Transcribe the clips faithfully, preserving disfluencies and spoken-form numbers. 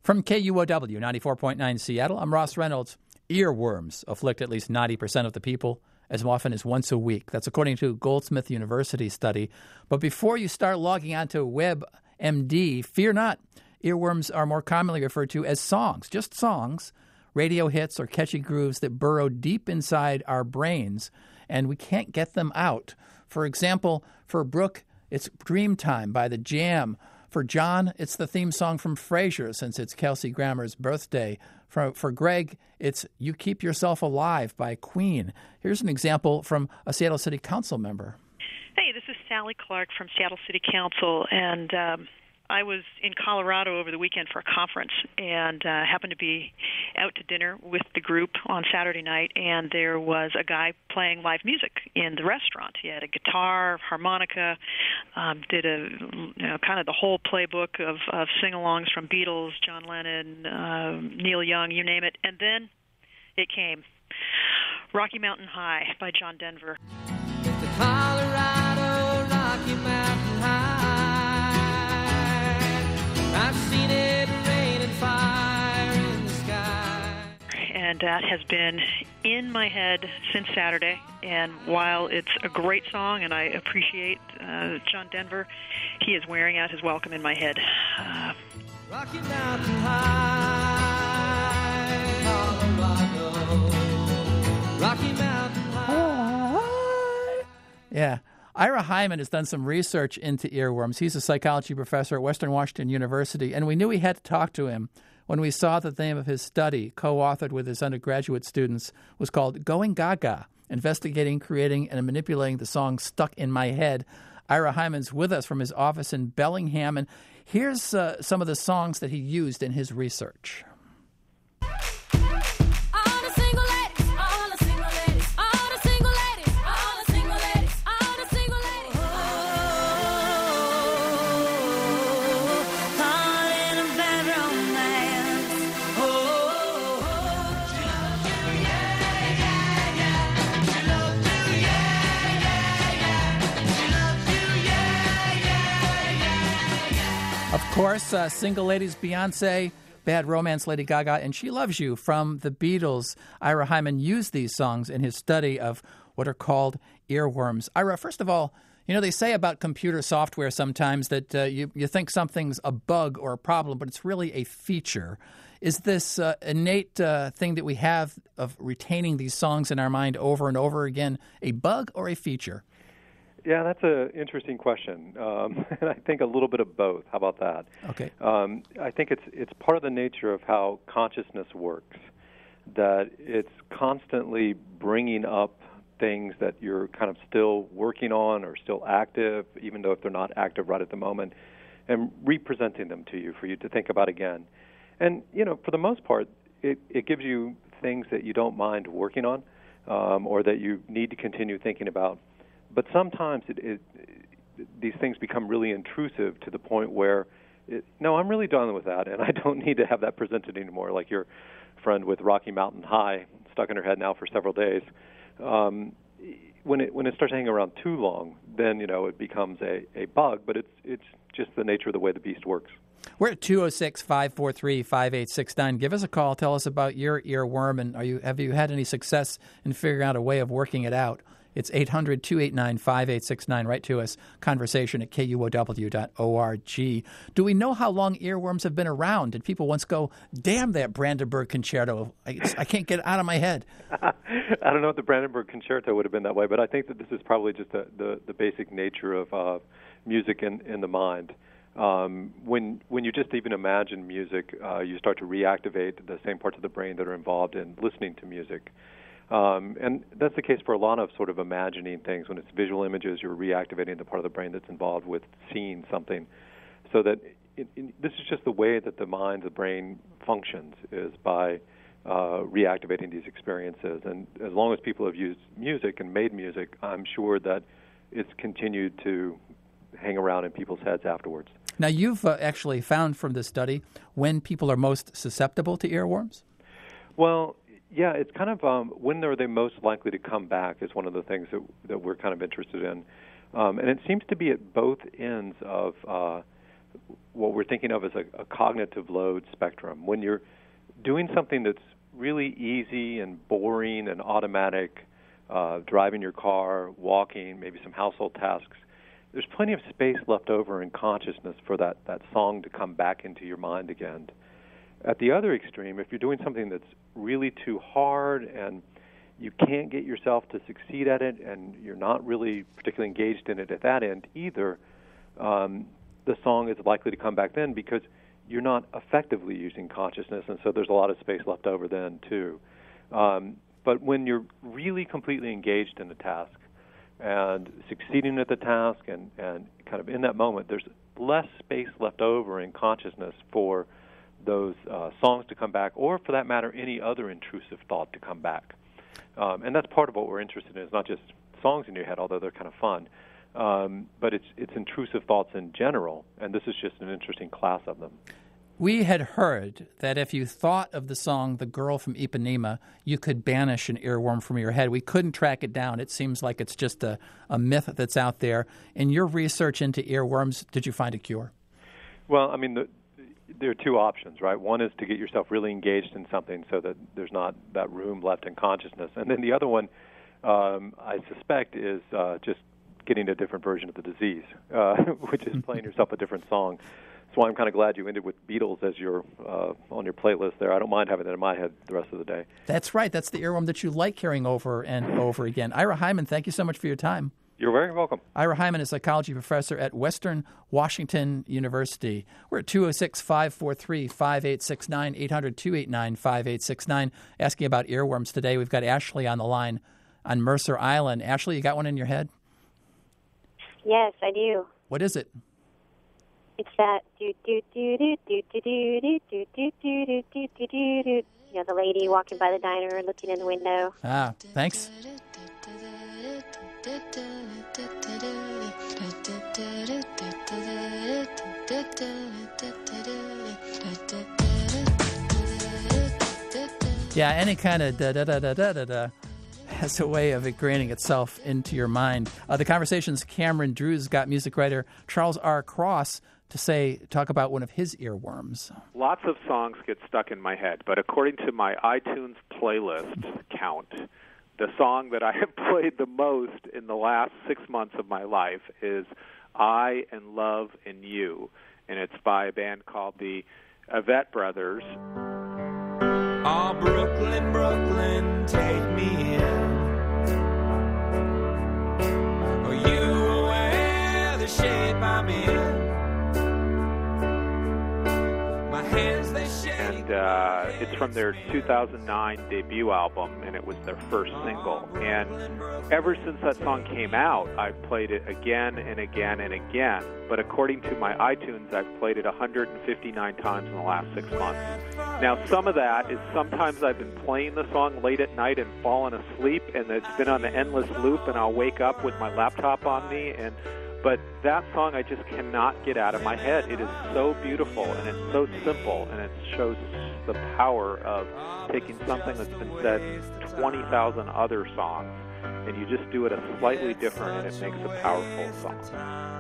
From K U O W ninety-four point nine Seattle, I'm Ross Reynolds. Earworms afflict at least ninety percent of the people as often as once a week. That's according to a Goldsmith University study. But before you start logging onto WebMD, fear not. Earworms are more commonly referred to as songs, just songs, radio hits or catchy grooves that burrow deep inside our brains, and we can't get them out. For example, for Brooke, it's Dreamtime by The Jam. For John, it's the theme song from Frasier, since it's Kelsey Grammer's birthday. For, for Greg, it's You Keep Yourself Alive by Queen. Here's an example from a Seattle City Council member. Hey, this is Sally Clark from Seattle City Council, and um, I was in Colorado over the weekend for a conference and uh, happened to be out to dinner with the group on Saturday night, and there was a guy playing live music in the restaurant. He had a guitar, harmonica, um, did a you know, kind of the whole playbook of, of sing-alongs from Beatles, John Lennon, uh, Neil Young, you name it. And then it came, Rocky Mountain High by John Denver. It's the Colorado Rocky Mountain High. I've seen it rain and fire in the sky. And that has been in my head since Saturday. And while it's a great song and I appreciate uh, John Denver, he is wearing out his welcome in my head. Uh, Rocky Mountain High, Colorado. Rocky Mountain High. Yeah. Ira Hyman has done some research into earworms. He's a psychology professor at Western Washington University, and we knew we had to talk to him when we saw the name of his study, co-authored with his undergraduate students, was called Going Gaga, Investigating, Creating, and Manipulating the Song Stuck in My Head. Ira Hyman's with us from his office in Bellingham, and here's uh, some of the songs that he used in his research. Of course, uh, Single Ladies, Beyonce, Bad Romance, Lady Gaga, and She Loves You from the Beatles. Ira Hyman used these songs in his study of what are called earworms. Ira, first of all, you know, they say about computer software sometimes that uh, you, you think something's a bug or a problem, but it's really a feature. Is this uh, innate uh, thing that we have of retaining these songs in our mind over and over again a bug or a feature? Yeah, that's an interesting question, um, and I think a little bit of both. How about that? Okay. Um, I think it's it's part of the nature of how consciousness works, that it's constantly bringing up things that you're kind of still working on or still active, even though if they're not active right at the moment, and representing them to you for you to think about again. And, you know, for the most part, it, it gives you things that you don't mind working on um, or that you need to continue thinking about. But sometimes it, it, these things become really intrusive to the point where, it, no, I'm really done with that, and I don't need to have that presented anymore, like your friend with Rocky Mountain High stuck in her head now for several days. Um, when it when it starts hanging around too long, then, you know, it becomes a, a bug, but it's it's just the nature of the way the beast works. We're at two oh six, five four three, five eight six nine. Give us a call. Tell us about your earworm, and are you have you had any success in figuring out a way of working it out? It's eight hundred, two eight nine, five eight six nine. Write to us, conversation at K U O W dot org. Do we know how long earworms have been around? Did people once go, damn that Brandenburg Concerto, I, I can't get it out of my head? I don't know if the Brandenburg Concerto would have been that way, but I think that this is probably just the, the, the basic nature of uh, music in, in the mind. Um, when when you just even imagine music, uh, you start to reactivate the same parts of the brain that are involved in listening to music. Um, and that's the case for a lot of sort of imagining things. When it's visual images, you're reactivating the part of the brain that's involved with seeing something. So that it, it, this is just the way that the mind, the brain functions, is by uh, reactivating these experiences. And as long as people have used music and made music, I'm sure that it's continued to hang around in people's heads afterwards. Now, you've uh, actually found from this study when people are most susceptible to earworms? Well, yeah, it's kind of um, when are they most likely to come back is one of the things that that we're kind of interested in. Um, and it seems to be at both ends of uh, what we're thinking of as a, a cognitive load spectrum. When you're doing something that's really easy and boring and automatic, uh, driving your car, walking, maybe some household tasks, there's plenty of space left over in consciousness for that, that song to come back into your mind again. At the other extreme, if you're doing something that's really too hard and you can't get yourself to succeed at it and you're not really particularly engaged in it at that end either, um, the song is likely to come back then because you're not effectively using consciousness, and so there's a lot of space left over then too. Um, but when you're really completely engaged in the task and succeeding at the task and, and kind of in that moment, there's less space left over in consciousness for those uh, songs to come back, or for that matter, any other intrusive thought to come back. Um, and that's part of what we're interested in. It's not just songs in your head, although they're kind of fun, um, but it's it's intrusive thoughts in general, and this is just an interesting class of them. We had heard that if you thought of the song The Girl from Ipanema, you could banish an earworm from your head. We couldn't track it down. It seems like it's just a, a myth that's out there. In your research into earworms, did you find a cure? Well, I mean, the, there are two options, right? One is to get yourself really engaged in something so that there's not that room left in consciousness. And then the other one, um, I suspect, is uh, just getting a different version of the disease, uh, which is playing yourself a different song. That's why I'm kind of glad you ended with Beatles as your uh, on your playlist there. I don't mind having that in my head the rest of the day. That's right. That's the earworm that you like hearing over and over again. Ira Hyman, thank you so much for your time. You're very welcome. Ira Hyman is a psychology professor at Western Washington University. We're at two oh six, five four three, five eight six nine, eight hundred, two eight nine, five eight six nine, asking about earworms today. We've got Ashley on the line on Mercer Island. Ashley, you got one in your head? Yes, I do. What is it? It's that do do do do do do do do do do do do do do do. You know, the lady walking by the diner and looking in the window. Ah, thanks. Yeah, any kind of da da da da da da da has a way of ingraining itself into your mind. Uh, the conversation's Cameron Drew's got music writer Charles R. Cross to say, talk about one of his earworms. Lots of songs get stuck in my head, but according to my iTunes playlist count, the song that I have played the most in the last six months of my life is I and Love and You, and it's by a band called the Avett Brothers. Oh, Brooklyn, Brooklyn, take me in. Oh, you wear the shape I'm in. My hands, they shake. And uh, it's from their two thousand nine debut album, and it was their first single. And ever since that song came out, I've played it again and again and again. But according to my iTunes, I've played it one hundred fifty-nine times in the last six months. Now, some of that is sometimes I've been playing the song late at night and fallen asleep, and it's been on the endless loop, and I'll wake up with my laptop on me. And But that song I just cannot get out of my head. It is so beautiful, and it's so simple, and it shows the power of taking something that's been said in twenty thousand other songs, and you just do it a slightly different, and it makes a powerful song.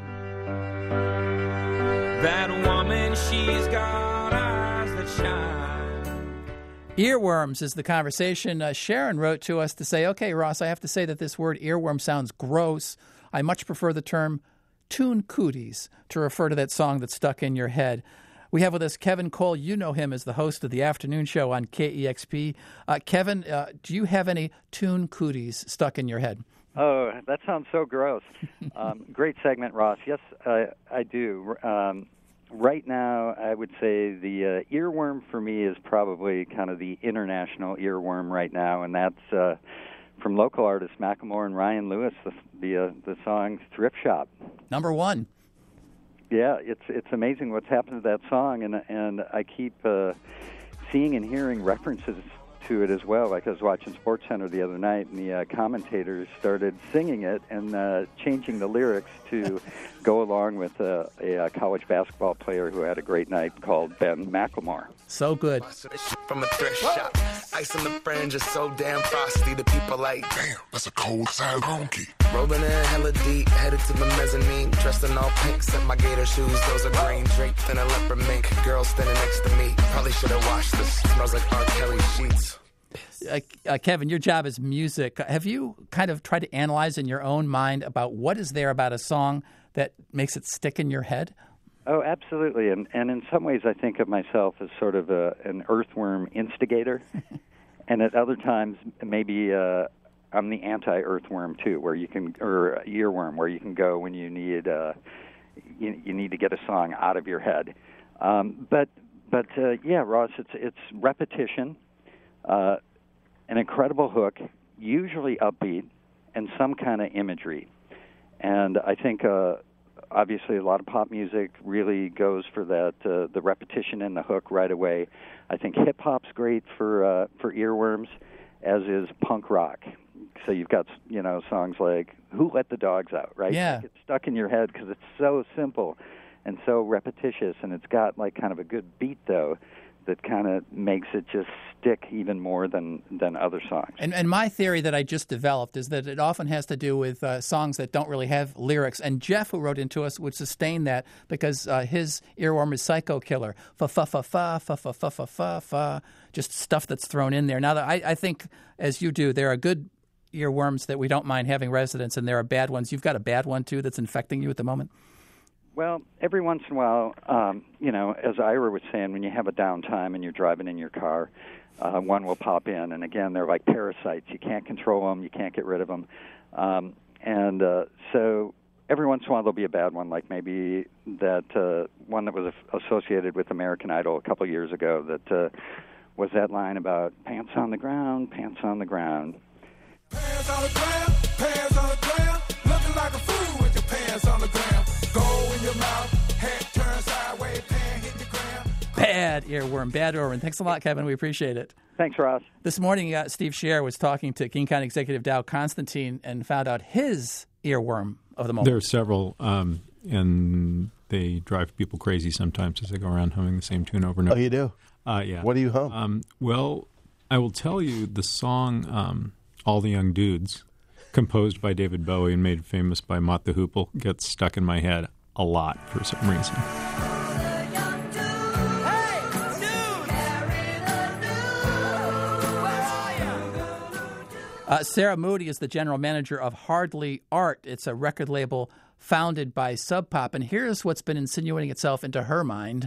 That woman, she's got eyes that shine. Earworms is the conversation. Uh, Sharon wrote to us to say, okay, Ross, I have to say that this word earworm sounds gross. I much prefer the term tune cooties to refer to that song that's stuck in your head. We have with us Kevin Cole. You know him as the host of the afternoon show on K E X P. Uh, Kevin, uh, do you have any tune cooties stuck in your head? Oh, that sounds so gross. Um, great segment, Ross. Yes, uh, I do. Um, right now, I would say the uh, earworm for me is probably kind of the international earworm right now, and that's uh, from local artists Macklemore and Ryan Lewis, the the, uh, the song Thrift Shop. Number one. Yeah, it's it's amazing what's happened to that song, and and I keep uh, seeing and hearing references to it as well. Like I was watching SportsCenter the other night, and the uh, commentators started singing it and uh, changing the lyrics to go along with uh, a, a college basketball player who had a great night called Ben McLemore. So good. From a thrift shop, ice on the fringe is so damn frosty. The people like, damn, that's a cold side honky. Rolling in hella deep, headed to the mezzanine. Dressed in all pink, set my gator shoes. Those are green, draped in a leopard mink. Girl standing next to me. Probably should have washed this. Smells like R. Kelly sheets. Uh, uh, Kevin, your job is music. Have you kind of tried to analyze in your own mind about what is there about a song that makes it stick in your head? Oh, absolutely. And and in some ways, I think of myself as sort of a, an earthworm instigator. And at other times, maybe uh, I'm the anti-earthworm too, where you can, or earworm, where you can go when you need uh, you, you need to get a song out of your head. Um, but but uh, yeah, Ross, it's it's repetition, uh, an incredible hook, usually upbeat, and some kind of imagery. And I think uh, obviously a lot of pop music really goes for that uh, the repetition and the hook right away. I think hip hop's great for uh, for earworms, as is punk rock. So you've got, you know, songs like "Who Let the Dogs Out," right? Yeah. It's stuck in your head because it's so simple and so repetitious, and it's got like kind of a good beat though that kind of makes it just stick even more than, than other songs. And, and my theory that I just developed is that it often has to do with uh, songs that don't really have lyrics. And Jeff, who wrote into us, would sustain that because uh, his earworm is Psycho Killer. Fa-fa-fa-fa, fa-fa-fa-fa-fa, just stuff that's thrown in there. Now, I, I think, as you do, there are good earworms that we don't mind having residence, and there are bad ones. You've got a bad one, too, that's infecting you at the moment? Well, every once in a while, um, you know, as Ira was saying, when you have a downtime and you're driving in your car, uh, one will pop in. And again, they're like parasites. You can't control them. You can't get rid of them. Um, and uh, so every once in a while there'll be a bad one, like maybe that uh, one that was associated with American Idol a couple years ago that uh, was that line about pants on the ground, pants on the ground. Pants on the ground, pants on the ground, looking like a fool with your pants on the ground. Go in your mouth, head turn sideways, pan hit the ground. Bad earworm, bad earworm. Thanks a lot, Kevin. We appreciate it. Thanks, Ross. This morning, uh, Steve Scher was talking to King County Executive Dow Constantine and found out his earworm of the moment. There are several, um, and they drive people crazy sometimes as they go around humming the same tune over and over. Oh, you do? Uh, yeah. What do you hum? Um, well, I will tell you the song um, All the Young Dudes, composed by David Bowie and made famous by Mott the Hoople, gets stuck in my head a lot for some reason. Uh, Sarah Moody is the general manager of Hardly Art. It's a record label founded by Sub Pop, and here's what's been insinuating itself into her mind.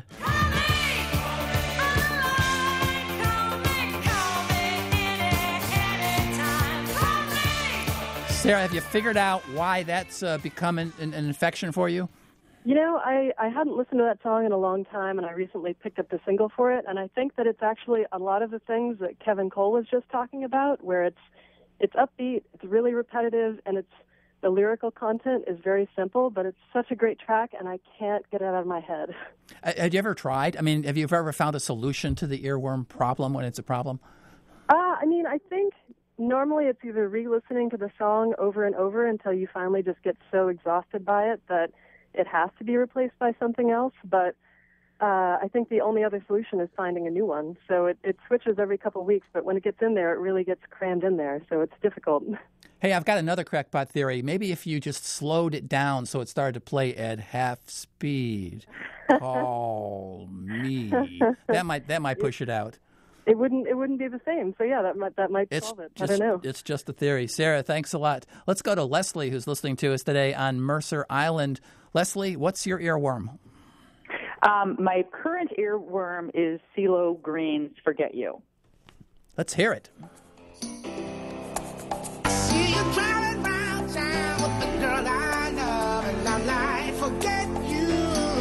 Sarah, have you figured out why that's uh, become an, an, an infection for you? You know, I, I hadn't listened to that song in a long time, and I recently picked up the single for it, and I think that it's actually a lot of the things that Kevin Cole was just talking about, where it's it's upbeat, it's really repetitive, and it's the lyrical content is very simple, but it's such a great track, and I can't get it out of my head. Uh, have you ever tried? I mean, have you ever found a solution to the earworm problem when it's a problem? Uh, I mean, I think normally it's either re-listening to the song over and over until you finally just get so exhausted by it that it has to be replaced by something else, but uh, I think the only other solution is finding a new one. So it, it switches every couple of weeks, but when it gets in there, it really gets crammed in there, so it's difficult. Hey, I've got another crackpot theory. Maybe if you just slowed it down so it started to play at half speed. Call me. That might that might push it out. It wouldn't it wouldn't be the same. So yeah, that might that might it's solve it. Just, I don't know. It's just a theory. Sarah, thanks a lot. Let's go to Leslie, who's listening to us today on Mercer Island. Leslie, what's your earworm? Um, my current earworm is CeeLo Green's "Forget You." Let's hear it. See you driving round town with the girl I love, and I'm like, forget you.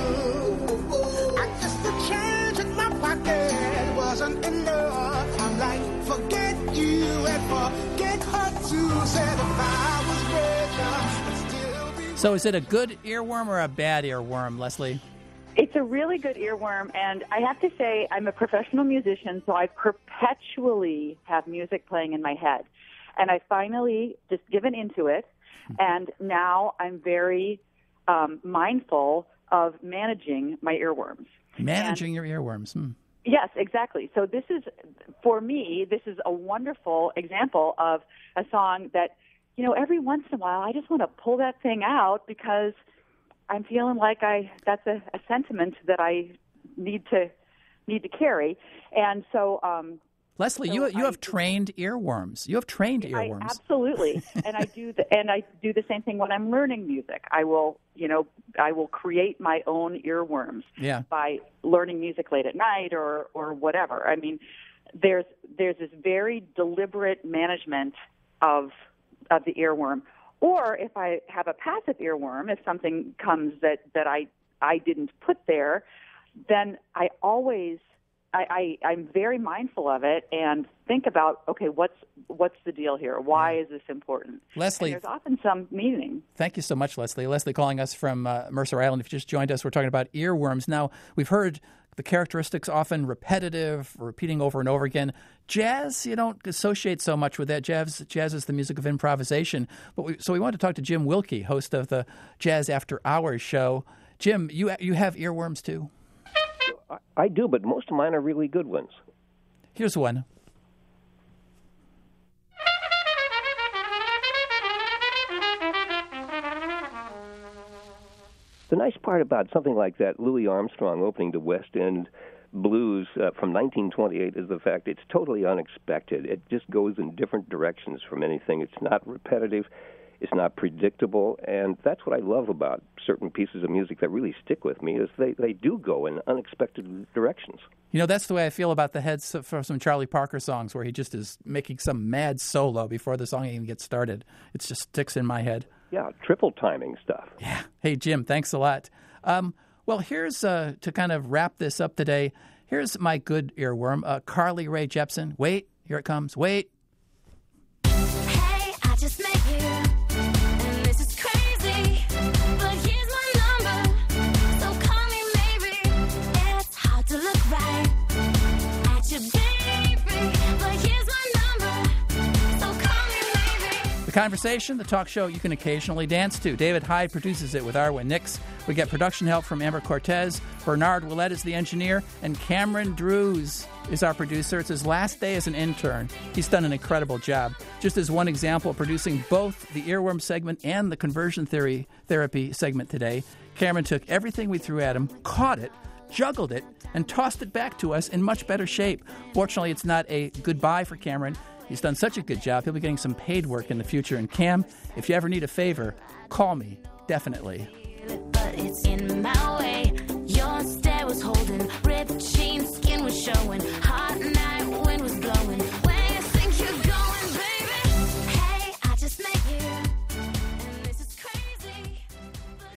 I guess the change in my pocket wasn't enough. I'm like, forget you and forget her too. Said if I was richer, I'd still be. So is it a good earworm or a bad earworm, Leslie? It's a really good earworm, and I have to say I'm a professional musician, so I perpetually have music playing in my head. And I finally just given into it, and now I'm very um, mindful of managing my earworms. Managing and, your earworms. Hmm. Yes, exactly. So this is, for me, this is a wonderful example of a song that you know, every once in a while, I just want to pull that thing out because I'm feeling like I that's a, a sentiment that I need to need to carry. And so, um, Leslie, so you you I, have trained earworms. You have trained earworms. I, absolutely, and I do the, and I do the same thing when I'm learning music. I will, you know, I will create my own earworms yeah. by learning music late at night or or whatever. I mean, there's there's this very deliberate management of of the earworm. Or if I have a passive earworm, if something comes that that I I didn't put there, then I always I, I, I'm very mindful of it and think about, okay, what's what's the deal here? Why is this important? Leslie, and there's often some meaning. Thank you so much, Leslie. Leslie calling us from uh, Mercer Island. If you just joined us, we're talking about earworms. Now, we've heard the characteristics often repetitive, repeating over and over again. Jazz, you don't associate so much with that. Jazz, jazz is the music of improvisation. But we, so we want to talk to Jim Wilke, host of the Jazz After Hours show. Jim, you you have earworms too? I do, but most of mine are really good ones. Here's one. The nice part about something like that, Louis Armstrong opening the West End Blues uh, from nineteen twenty-eight, is the fact it's totally unexpected. It just goes in different directions from anything. It's not repetitive. It's not predictable, and that's what I love about certain pieces of music that really stick with me, is they, they do go in unexpected directions. You know, that's the way I feel about the heads for some Charlie Parker songs, where he just is making some mad solo before the song even gets started. It just sticks in my head. Yeah, triple timing stuff. Yeah. Hey, Jim, thanks a lot. Um, well, here's, uh, to kind of wrap this up today, here's my good earworm, uh, Carly Rae Jepsen. Wait, here it comes. Wait. Hey, I just met you. The Conversation, the talk show you can occasionally dance to. David Hyde produces it with Arwen Nix. We get production help from Amber Cortez. Bernard Willett is the engineer. And Cameron Drews is our producer. It's his last day as an intern. He's done an incredible job. Just as one example, producing both the earworm segment and the conversion theory therapy segment today, Cameron took everything we threw at him, caught it, juggled it, and tossed it back to us in much better shape. Fortunately, it's not a goodbye for Cameron. He's done such a good job. He'll be getting some paid work in the future. And Cam, if you ever need a favor, call me, definitely. But it's in